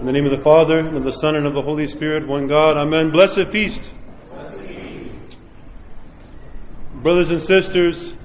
In the name of the Father, and of the Son, and of the Holy Spirit, one God. Amen. Blessed feast. Brothers and sisters,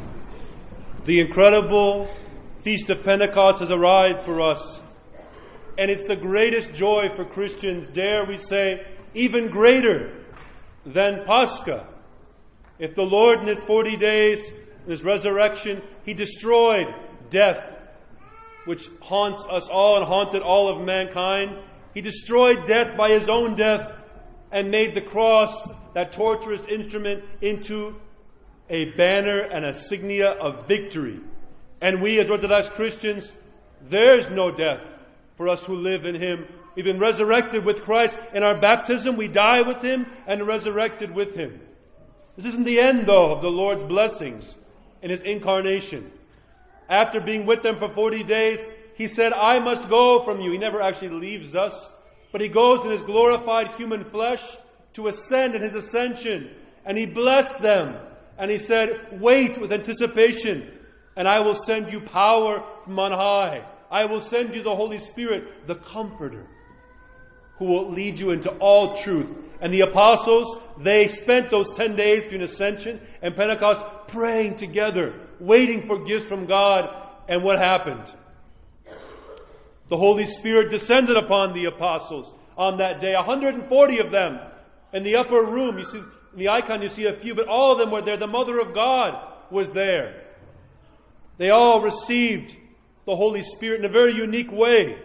the incredible Feast of Pentecost has arrived for us. And it's the greatest joy for Christians, dare we say, even greater than Pascha. If the Lord in His 40 days, in His resurrection, He destroyed death, which haunts us all and haunted all of mankind. He destroyed death by His own death and made the cross, that torturous instrument, into a banner and a signia of victory. And we as Orthodox Christians, there's no death for us who live in Him. We've been resurrected with Christ. In our baptism, we die with Him and resurrected with Him. This isn't the end, though, of the Lord's blessings in His incarnation. After being with them for 40 days, He said, I must go from you. He never actually leaves us, but He goes in His glorified human flesh to ascend in His ascension. And He blessed them. And He said, wait with anticipation, and I will send you power from on high. I will send you the Holy Spirit, the Comforter, who will lead you into all truth. And the apostles, they spent those 10 days between Ascension and Pentecost praying together, waiting for gifts from God. And what happened? The Holy Spirit descended upon the apostles on that day. 140 of them in the upper room. You see, in the icon you see a few, but all of them were there. The Mother of God was there. They all received the Holy Spirit in a very unique way.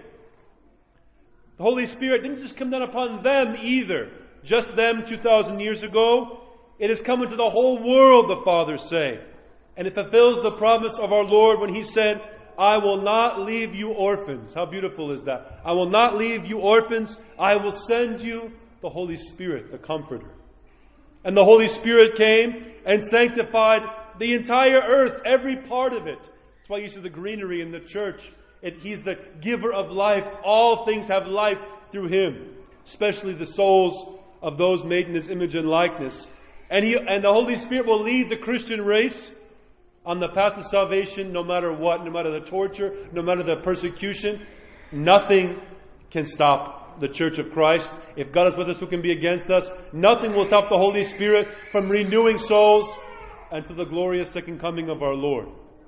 The Holy Spirit didn't just come down upon them either. Just them 2,000 years ago. It has come into the whole world, the Fathers say. And it fulfills the promise of our Lord when He said, I will not leave you orphans. How beautiful is that? I will not leave you orphans. I will send you the Holy Spirit, the Comforter. And the Holy Spirit came and sanctified the entire earth, every part of it. That's why you see the greenery in the church. He's the giver of life. All things have life through Him, especially the souls of those made in His image and likeness. And the Holy Spirit will lead the Christian race on the path of salvation no matter what, no matter the torture, no matter the persecution. Nothing can stop the Church of Christ. If God is with us, who can be against us? Nothing will stop the Holy Spirit from renewing souls until the glorious second coming of our Lord.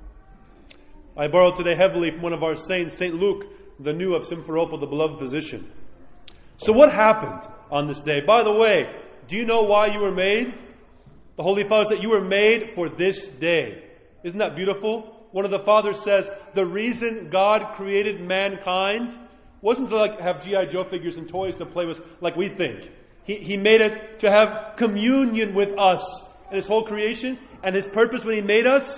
I borrowed today heavily from one of our saints, St. Luke, the new of Simferopol, the beloved physician. So what happened on this day? By the way, do you know why you were made? The Holy Father said you were made for this day. Isn't that beautiful? One of the fathers says the reason God created mankind wasn't to have G.I. Joe figures and toys to play with like we think. He made it to have communion with us and His whole creation. And His purpose when He made us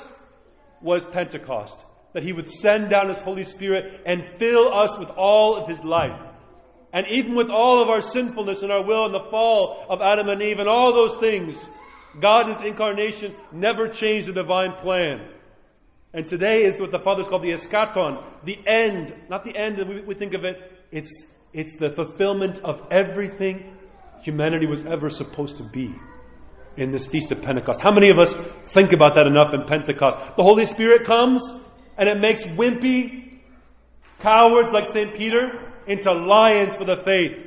was Pentecost. That He would send down His Holy Spirit and fill us with all of His life. And even with all of our sinfulness and our will and the fall of Adam and Eve and all those things, God in His incarnation never changed the divine plan. And today is what the Fathers call the eschaton, the end. Not the end that we think of it. It's the fulfillment of everything humanity was ever supposed to be in this Feast of Pentecost. How many of us think about that enough in Pentecost? The Holy Spirit comes and it makes wimpy cowards like St. Peter into lions for the faith.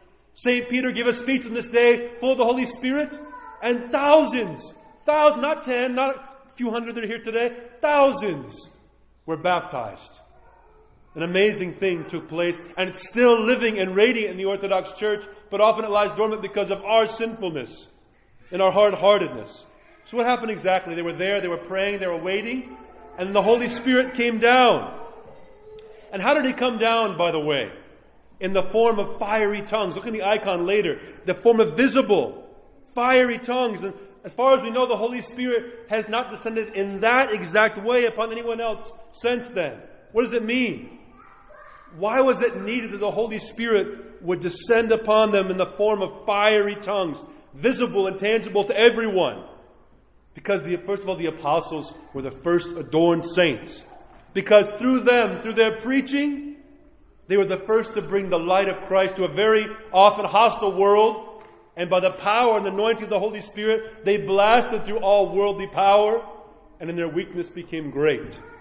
St. Peter gave a speech on this day full of the Holy Spirit, and thousands, not 10, not a few hundred that are here today, thousands were baptized. An amazing thing took place, and it's still living and radiant in the Orthodox Church, but often it lies dormant because of our sinfulness and our hard-heartedness. So what happened exactly? They were there, they were praying, they were waiting, and the Holy Spirit came down. And how did He come down, by the way? In the form of fiery tongues. Look in the icon later. The form of visible, fiery tongues. And as far as we know, the Holy Spirit has not descended in that exact way upon anyone else since then. What does it mean? Why was it needed that the Holy Spirit would descend upon them in the form of fiery tongues, visible and tangible to everyone? Because first of all, the apostles were the first adorned saints. Because through them, through their preaching, they were the first to bring the light of Christ to a very often hostile world. And by the power and anointing of the Holy Spirit, they blasted through all worldly power, and in their weakness became great.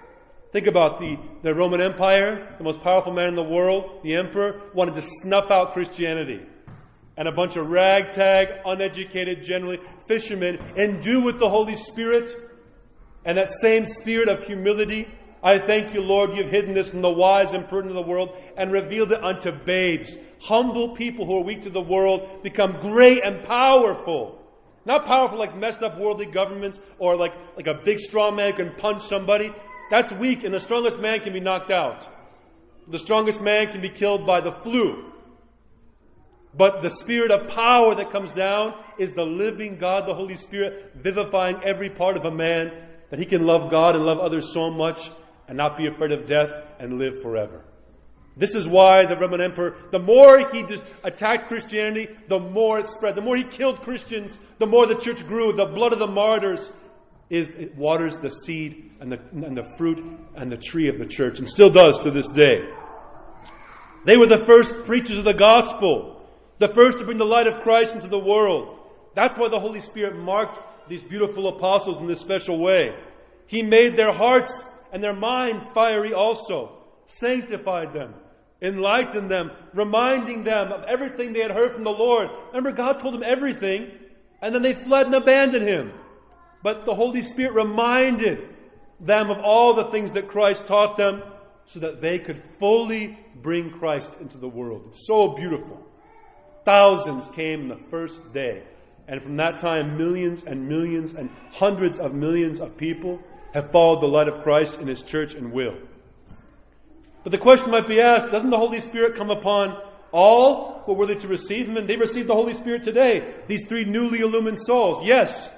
Think about the Roman Empire, the most powerful man in the world, the emperor, wanted to snuff out Christianity. And a bunch of ragtag, uneducated, generally fishermen, endue with the Holy Spirit and that same spirit of humility. I thank you, Lord, you've hidden this from the wise and prudent of the world and revealed it unto babes. Humble people who are weak to the world become great and powerful. Not powerful like messed up worldly governments or like a big strong man can punch somebody. That's weak, and the strongest man can be knocked out. The strongest man can be killed by the flu. But the spirit of power that comes down is the living God, the Holy Spirit, vivifying every part of a man, that he can love God and love others so much and not be afraid of death and live forever. This is why the Roman Emperor, the more he attacked Christianity, the more it spread. The more he killed Christians, the more the church grew. The blood of the martyrs it waters the seed and the fruit and the tree of the church, and still does to this day. They were the first preachers of the gospel, the first to bring the light of Christ into the world. That's why the Holy Spirit marked these beautiful apostles in this special way. He made their hearts and their minds fiery also, sanctified them, enlightened them, reminding them of everything they had heard from the Lord. Remember, God told them everything, and then they fled and abandoned Him. But the Holy Spirit reminded them of all the things that Christ taught them so that they could fully bring Christ into the world. It's so beautiful. Thousands came the first day. And from that time, millions and millions and hundreds of millions of people have followed the light of Christ in His church and will. But the question might be asked, doesn't the Holy Spirit come upon all who are worthy to receive Him? And they received the Holy Spirit today. These three newly illumined souls. Yes.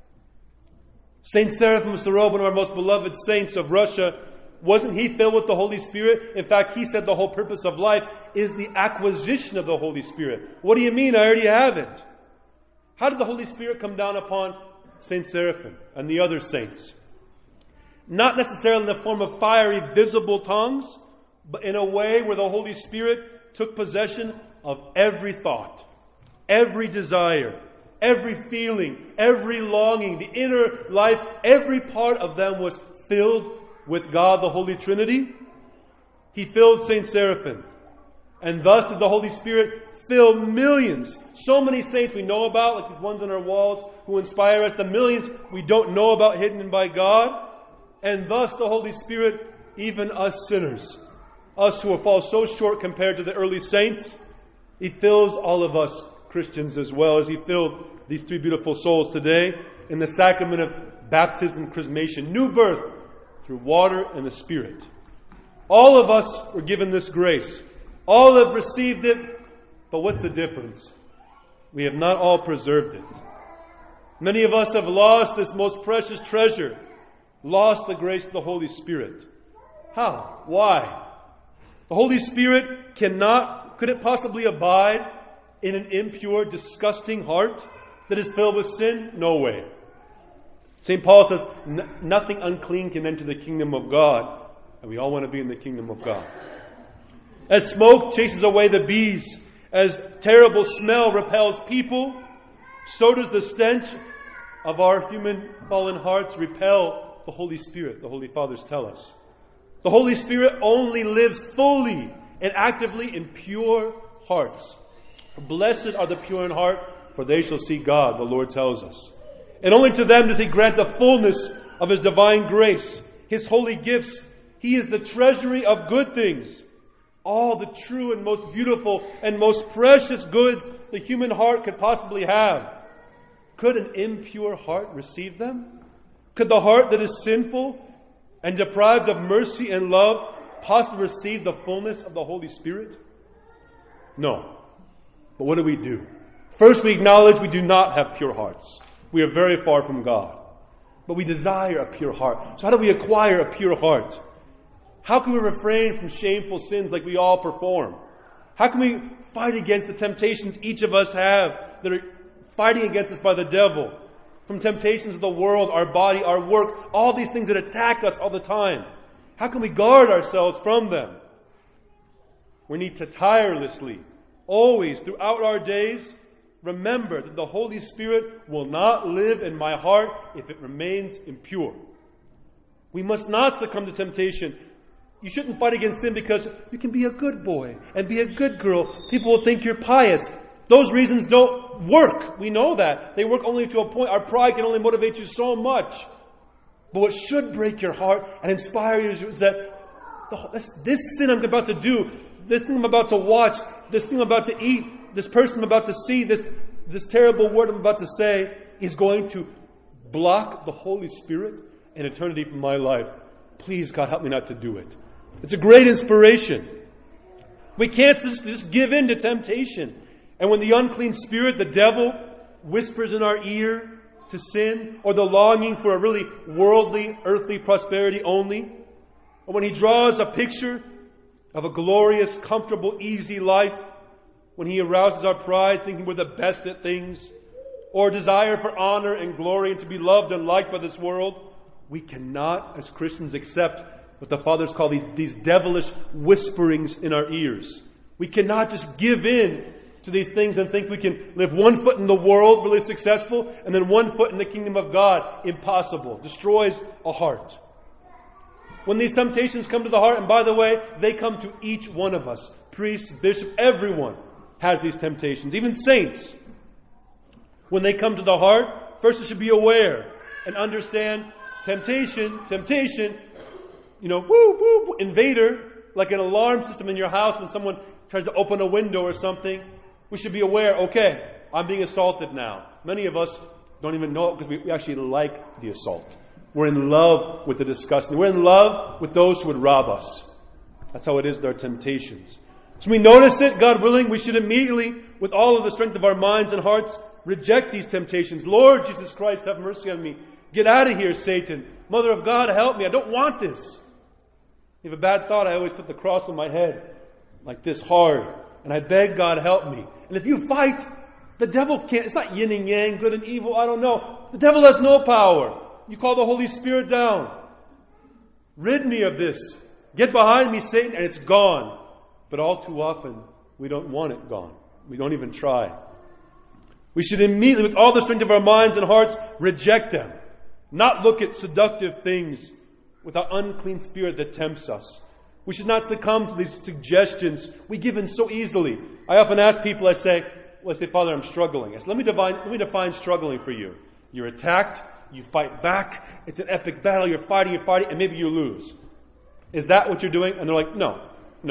Saint Seraphim of Sarov, one of our most beloved saints of Russia, wasn't he filled with the Holy Spirit? In fact, he said the whole purpose of life is the acquisition of the Holy Spirit. What do you mean? I already have it. How did the Holy Spirit come down upon Saint Seraphim and the other saints? Not necessarily in the form of fiery, visible tongues, but in a way where the Holy Spirit took possession of every thought, every desire, every feeling, every longing, the inner life, every part of them was filled with God, the Holy Trinity. He filled Saint Seraphim. And thus did the Holy Spirit fill millions. So many saints we know about, like these ones on our walls, who inspire us. The millions we don't know about, hidden by God. And thus the Holy Spirit, even us sinners, us who fall so short compared to the early saints, He fills all of us Christians as well, as He filled these three beautiful souls today in the sacrament of baptism, chrismation, new birth through water and the Spirit. All of us were given this grace. All have received it, but what's the difference? We have not all preserved it. Many of us have lost this most precious treasure, lost the grace of the Holy Spirit. How? Why? The Holy Spirit could it possibly abide in an impure, disgusting heart that is filled with sin? No way. St. Paul says, nothing unclean can enter the kingdom of God. And we all want to be in the kingdom of God. As smoke chases away the bees, as terrible smell repels people, so does the stench of our human fallen hearts repel the Holy Spirit, the Holy Fathers tell us. The Holy Spirit only lives fully and actively in pure hearts. Blessed are the pure in heart, for they shall see God, the Lord tells us. And only to them does He grant the fullness of His divine grace, His holy gifts. He is the treasury of good things. All the true and most beautiful and most precious goods the human heart could possibly have. Could an impure heart receive them? Could the heart that is sinful and deprived of mercy and love possibly receive the fullness of the Holy Spirit? No. But what do? First, we acknowledge we do not have pure hearts. We are very far from God. But we desire a pure heart. So how do we acquire a pure heart? How can we refrain from shameful sins like we all perform? How can we fight against the temptations each of us have that are fighting against us by the devil? From temptations of the world, our body, our work, all these things that attack us all the time. How can we guard ourselves from them? We need to tirelessly, always, throughout our days, remember that the Holy Spirit will not live in my heart if it remains impure. We must not succumb to temptation. You shouldn't fight against sin because you can be a good boy and be a good girl. People will think you're pious. Those reasons don't work. We know that. They work only to a point. Our pride can only motivate you so much. But what should break your heart and inspire you is that this sin I'm about to do, this thing I'm about to watch, this thing I'm about to eat, this person I'm about to see, this terrible word I'm about to say is going to block the Holy Spirit and eternity from my life. Please, God, help me not to do it. It's a great inspiration. We can't just give in to temptation. And when the unclean spirit, the devil, whispers in our ear to sin, or the longing for a really worldly, earthly prosperity only, or when he draws a picture of a glorious, comfortable, easy life, when he arouses our pride thinking we're the best at things, or desire for honor and glory and to be loved and liked by this world, we cannot, as Christians, accept what the Fathers call these devilish whisperings in our ears. We cannot just give in to these things and think we can live one foot in the world, really successful, and then one foot in the kingdom of God. Impossible. Destroys a heart. When these temptations come to the heart, and by the way, they come to each one of us. Priests, bishops, everyone has these temptations. Even saints. When they come to the heart, first you should be aware and understand temptation, invader, like an alarm system in your house when someone tries to open a window or something. We should be aware, okay, I'm being assaulted now. Many of us don't even know it because we actually like the assault. We're in love with the disgusting. We're in love with those who would rob us. That's how it is with our temptations. So we notice it, God willing, we should immediately, with all of the strength of our minds and hearts, reject these temptations. Lord Jesus Christ, have mercy on me. Get out of here, Satan. Mother of God, help me. I don't want this. If a bad thought, I always put the cross on my head like this hard. And I beg God, help me. And if you fight, the devil can't. It's not yin and yang, good and evil. I don't know. The devil has no power. You call the Holy Spirit down. Rid me of this. Get behind me, Satan, and it's gone. But all too often, we don't want it gone. We don't even try. We should immediately, with all the strength of our minds and hearts, reject them. Not look at seductive things with our unclean spirit that tempts us. We should not succumb to these suggestions we give in so easily. I often ask people, I say, Father, I'm struggling. I say, let me define struggling for you. You're attacked, you fight back, it's an epic battle, you're fighting, and maybe you lose. Is that what you're doing? And they're like, no.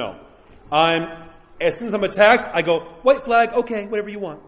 As soon as I'm attacked, I go, white flag, okay, whatever you want.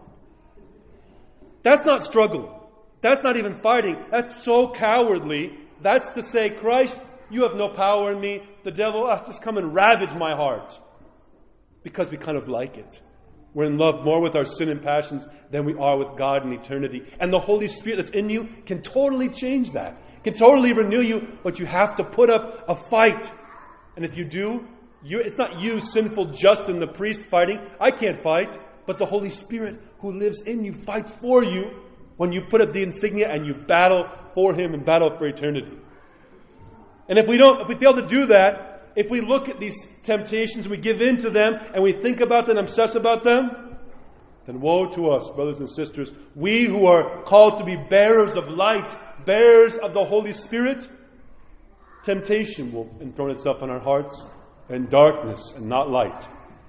That's not struggling. That's not even fighting. That's so cowardly. That's to say, Christ, you have no power in me. The devil, just come and ravage my heart. Because we kind of like it. We're in love more with our sin and passions than we are with God in eternity. And the Holy Spirit that's in you can totally change that. Can totally renew you, but you have to put up a fight. And if you do, it's not you, sinful Justin, the priest, fighting. I can't fight. But the Holy Spirit who lives in you fights for you when you put up the insignia and you battle for Him and battle for eternity. And if we fail to do that, if we look at these temptations, we give in to them, and we think about them and obsess about them, then woe to us, brothers and sisters. We who are called to be bearers of light, bearers of the Holy Spirit, temptation will enthrone itself in our hearts, and darkness and not light.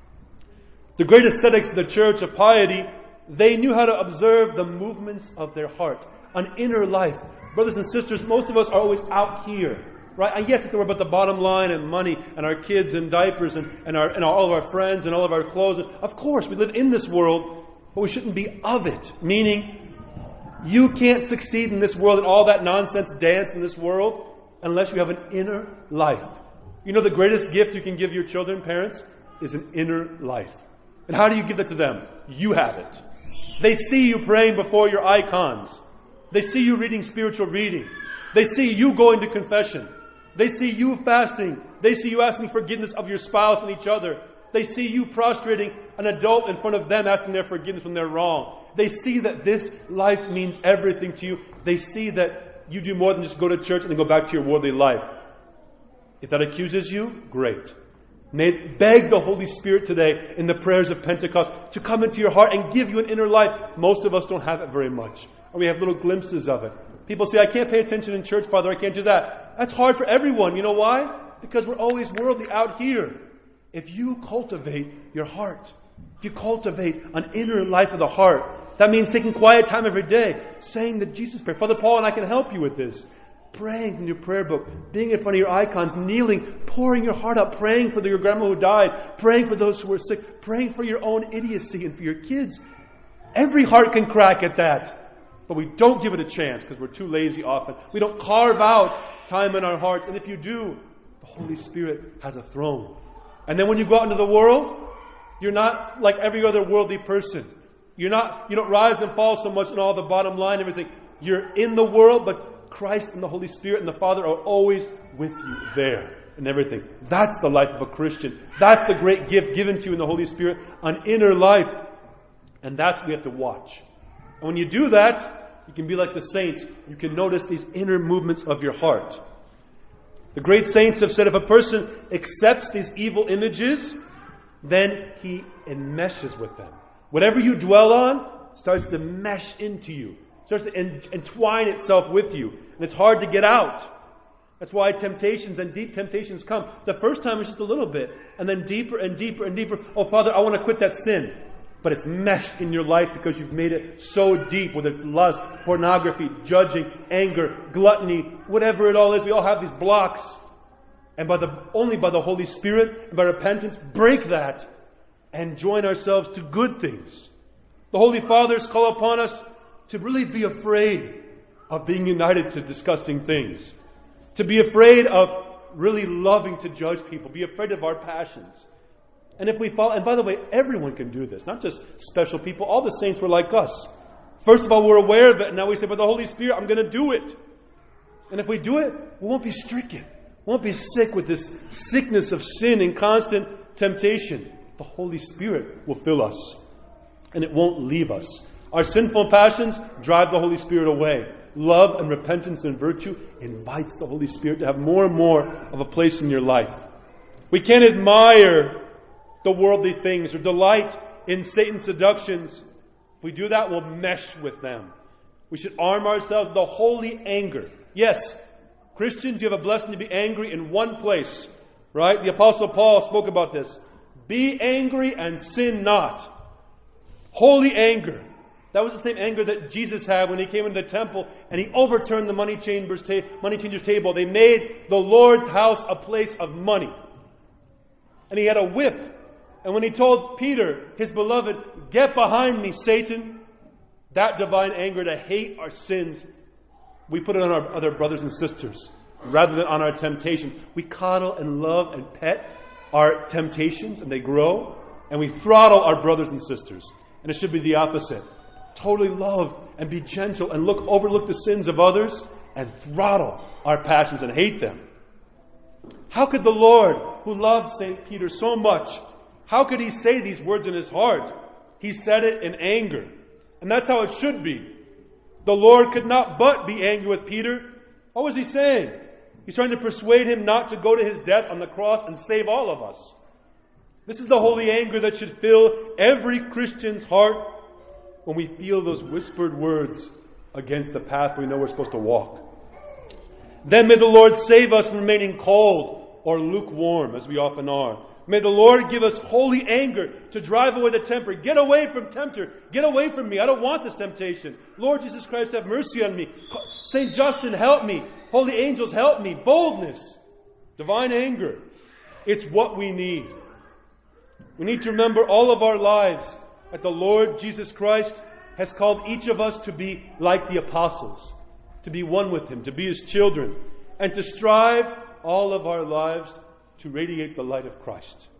The great ascetics of the Church of Piety, they knew how to observe the movements of their heart, an inner life. Brothers and sisters, most of us are always out here, right? And yes, we worry about the bottom line and money and our kids and diapers and all of our friends and all of our clothes. Of course, we live in this world, but we shouldn't be of it. Meaning, you can't succeed in this world and all that nonsense dance in this world unless you have an inner life. You know the greatest gift you can give your children, parents, is an inner life. And how do you give that to them? You have it. They see you praying before your icons. They see you reading spiritual reading. They see you going to confession. They see you fasting. They see you asking forgiveness of your spouse and each other. They see you prostrating an adult in front of them, asking their forgiveness when they're wrong. They see that this life means everything to you. They see that you do more than just go to church and then go back to your worldly life. If that accuses you, great. May beg the Holy Spirit today in the prayers of Pentecost to come into your heart and give you an inner life. Most of us don't have it very much. Or we have little glimpses of it. People say, I can't pay attention in church, Father, I can't do that. That's hard for everyone. You know why? Because we're always worldly out here. If you cultivate your heart, if you cultivate an inner life of the heart, that means taking quiet time every day, saying the Jesus prayer. Father Paul and I can help you with this. Praying from your prayer book, being in front of your icons, kneeling, pouring your heart out, praying for your grandma who died, praying for those who are sick, praying for your own idiocy and for your kids. Every heart can crack at that. But we don't give it a chance because we're too lazy often. We don't carve out time in our hearts. And if you do, the Holy Spirit has a throne. And then when you go out into the world, you're not like every other worldly person. You don't rise and fall so much in all the bottom line and everything. You're in the world, but Christ and the Holy Spirit and the Father are always with you there and everything. That's the life of a Christian. That's the great gift given to you in the Holy Spirit, an inner life. And that's what we have to watch. And when you do that, you can be like the saints. You can notice these inner movements of your heart. The great saints have said if a person accepts these evil images, then he enmeshes with them. Whatever you dwell on starts to mesh into you. Starts to entwine itself with you. And it's hard to get out. That's why temptations and deep temptations come. The first time it's just a little bit. And then deeper and deeper and deeper. Oh, Father, I want to quit that sin. But it's meshed in your life because you've made it so deep. Whether it's lust, pornography, judging, anger, gluttony, whatever it all is. We all have these blocks. And only by the Holy Spirit and by repentance, break that and join ourselves to good things. The Holy Fathers call upon us to really be afraid of being united to disgusting things. To be afraid of really loving to judge people. Be afraid of our passions. And if we fall, and by the way, everyone can do this, not just special people. All the saints were like us. First of all, we're aware of it, and now we say, by the Holy Spirit, I'm going to do it. And if we do it, we won't be stricken. We won't be sick with this sickness of sin and constant temptation. The Holy Spirit will fill us, and it won't leave us. Our sinful passions drive the Holy Spirit away. Love and repentance and virtue invites the Holy Spirit to have more and more of a place in your life. We can't admire the worldly things or delight in Satan's seductions. If we do that, we'll mesh with them. We should arm ourselves with the holy anger. Yes, Christians, you have a blessing to be angry in one place. Right? The Apostle Paul spoke about this. Be angry and sin not. Holy anger. That was the same anger that Jesus had when he came into the temple and he overturned the money changer's table. They made the Lord's house a place of money. And he had a whip. And when he told Peter, his beloved, get behind me, Satan, that divine anger to hate our sins, we put it on our other brothers and sisters rather than on our temptations. We coddle and love and pet our temptations and they grow. And we throttle our brothers and sisters. And it should be the opposite. Totally love and be gentle and overlook the sins of others and throttle our passions and hate them. How could the Lord, who loved St. Peter so much, how could he say these words in his heart? He said it in anger. And that's how it should be. The Lord could not but be angry with Peter. What was he saying? He's trying to persuade him not to go to his death on the cross and save all of us. This is the holy anger that should fill every Christian's heart when we feel those whispered words against the path we know we're supposed to walk. Then may the Lord save us from remaining cold or lukewarm, as we often are. May the Lord give us holy anger to drive away the temper. Get away from tempter. Get away from me. I don't want this temptation. Lord Jesus Christ, have mercy on me. St. Justin, help me. Holy angels, help me. Boldness. Divine anger. It's what we need. We need to remember all of our lives that the Lord Jesus Christ has called each of us to be like the apostles, to be one with Him, to be His children, and to strive all of our lives to radiate the light of Christ.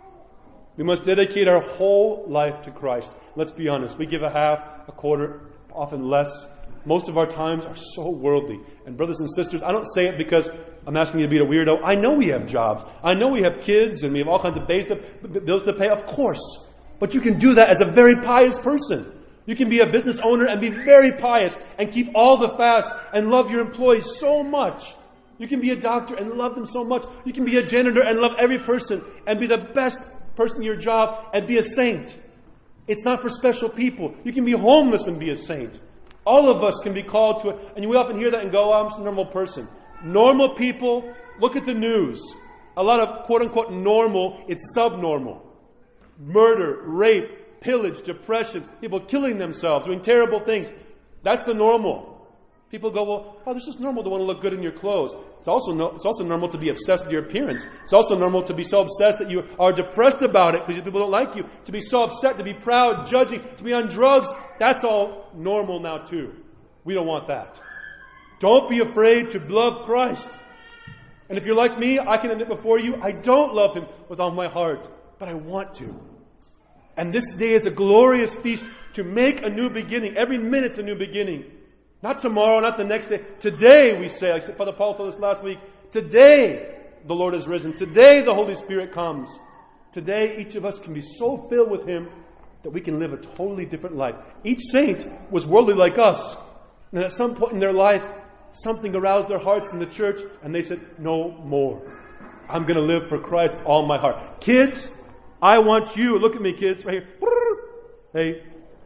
We must dedicate our whole life to Christ. Let's be honest. We give a half, a quarter, often less. Most of our times are so worldly. And brothers and sisters, I don't say it because I'm asking you to be a weirdo. I know we have jobs. I know we have kids and we have all kinds of bills to pay. Of course. But you can do that as a very pious person. You can be a business owner and be very pious and keep all the fasts and love your employees so much. You can be a doctor and love them so much. You can be a janitor and love every person and be the best person in your job and be a saint. It's not for special people. You can be homeless and be a saint. All of us can be called to it. And we often hear that and go, oh, I'm just a normal person. Normal people, look at the news. A lot of quote-unquote normal, it's subnormal. Murder, rape, pillage, depression, people killing themselves, doing terrible things. That's the normal. People go, well, oh, this is normal to want to look good in your clothes. It's also normal to be obsessed with your appearance. It's also normal to be so obsessed that you are depressed about it because people don't like you. To be so upset, to be proud, judging, to be on drugs. That's all normal now too. We don't want that. Don't be afraid to love Christ. And if you're like me, I can admit before you, I don't love Him with all my heart, but I want to. And this day is a glorious feast to make a new beginning. Every minute's a new beginning. Not tomorrow, not the next day. Today, we say, like Father Paul told us last week, today the Lord has risen. Today the Holy Spirit comes. Today each of us can be so filled with Him that we can live a totally different life. Each saint was worldly like us. And at some point in their life, something aroused their hearts in the church, and they said, no more. I'm going to live for Christ all my heart. Kids, I want you, look at me kids, right here. Hey,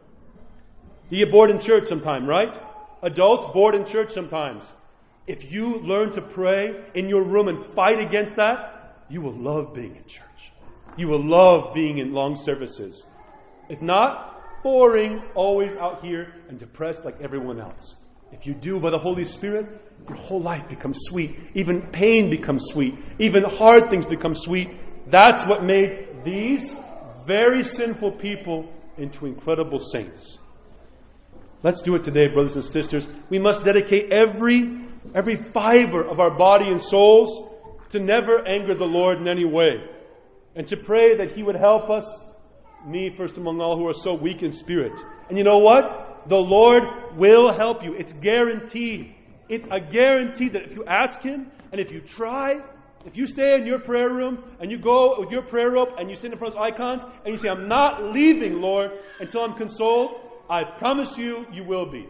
you get bored in church sometime, right? Adults bored in church sometimes. If you learn to pray in your room and fight against that, you will love being in church. You will love being in long services. If not, boring, always out here and depressed like everyone else. If you do by the Holy Spirit, your whole life becomes sweet. Even pain becomes sweet. Even hard things become sweet. That's what made these very sinful people into incredible saints. Let's do it today, brothers and sisters. We must dedicate every fiber of our body and souls to never anger the Lord in any way. And to pray that He would help us, me first among all who are so weak in spirit. And you know what? The Lord will help you. It's guaranteed. It's a guarantee that if you ask Him and if you try, if you stay in your prayer room and you go with your prayer rope and you stand in front of those icons and you say, I'm not leaving, Lord, until I'm consoled, I promise you, you will be.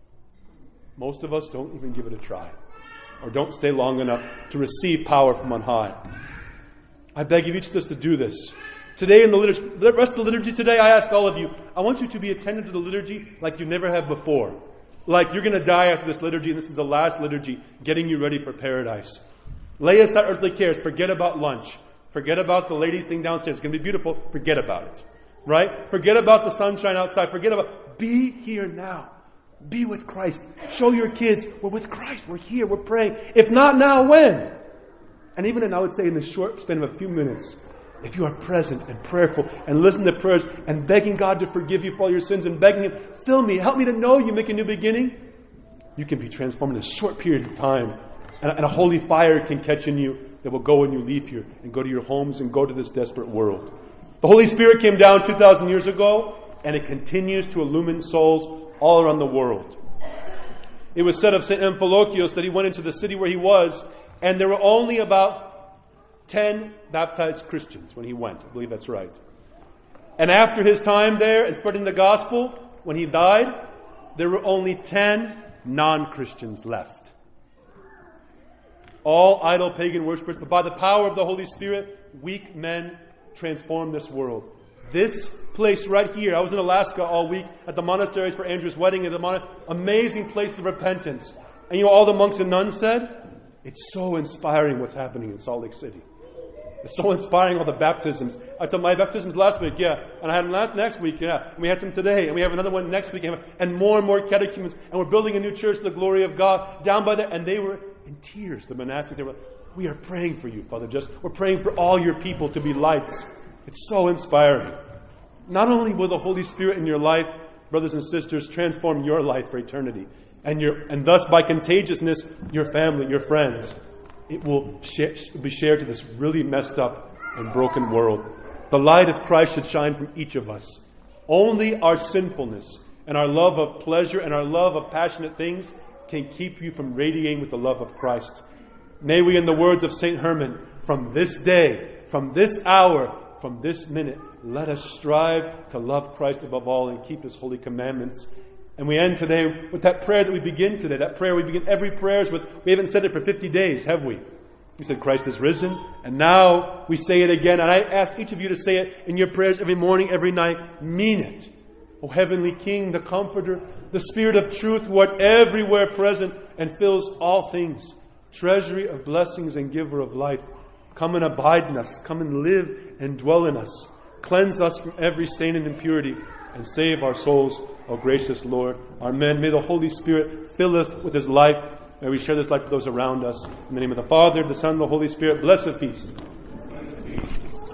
Most of us don't even give it a try or don't stay long enough to receive power from on high. I beg of each of us to do this. Today in the liturgy, the rest of the liturgy today, I ask all of you, I want you to be attentive to the liturgy like you never have before. Like you're going to die after this liturgy and this is the last liturgy, getting you ready for paradise. Lay aside earthly cares. Forget about lunch. Forget about the ladies thing downstairs. It's going to be beautiful. Forget about it. Right? Forget about the sunshine outside. Forget about... Be here now. Be with Christ. Show your kids, we're with Christ. We're here. We're praying. If not now, when? And even in, I would say, in the short span of a few minutes, if you are present and prayerful and listen to prayers and begging God to forgive you for all your sins and begging Him, fill me, help me to know you, make a new beginning, you can be transformed in a short period of time. And a holy fire can catch in you that will go when you leave here and go to your homes and go to this desperate world. The Holy Spirit came down 2,000 years ago, and it continues to illumine souls all around the world. It was said of St. Amphilochios that he went into the city where he was, and there were only about 10 baptized Christians when he went. I believe that's right. And after his time there and spreading the gospel, when he died, there were only 10 non-Christians left. All idol pagan worshippers, but by the power of the Holy Spirit, weak men transform this world. This place right here, I was in Alaska all week at the monasteries for Andrew's wedding, at the amazing place of repentance. And you know all the monks and nuns said? It's so inspiring what's happening in Salt Lake City. It's so inspiring, all the baptisms. I told my baptisms last week, yeah. And I had them next week, yeah. And we had some today. And we have another one next week. And more catechumens. And we're building a new church to the glory of God down by there. And they were in tears, the monastics. They were, we are praying for you, Father Just. We're praying for all your people to be lights. It's so inspiring. Not only will the Holy Spirit in your life, brothers and sisters, transform your life for eternity, and thus by contagiousness, your family, your friends, it will be shared to this really messed up and broken world. The light of Christ should shine from each of us. Only our sinfulness and our love of pleasure and our love of passionate things can keep you from radiating with the love of Christ. May we, in the words of St. Herman, from this day, from this hour, from this minute, let us strive to love Christ above all and keep His holy commandments. And we end today with that prayer that we begin today. That prayer we begin every prayers with. We haven't said it for 50 days, have we? We said Christ is risen. And now we say it again. And I ask each of you to say it in your prayers every morning, every night. Mean it. O Heavenly King, the Comforter, the Spirit of truth, who art everywhere present and fills all things, treasury of blessings and giver of life, come and abide in us. Come and live and dwell in us. Cleanse us from every stain and impurity and save our souls, O gracious Lord. Amen. May the Holy Spirit fill us with His life. May we share this life with those around us. In the name of the Father, the Son, and the Holy Spirit, blessed feast.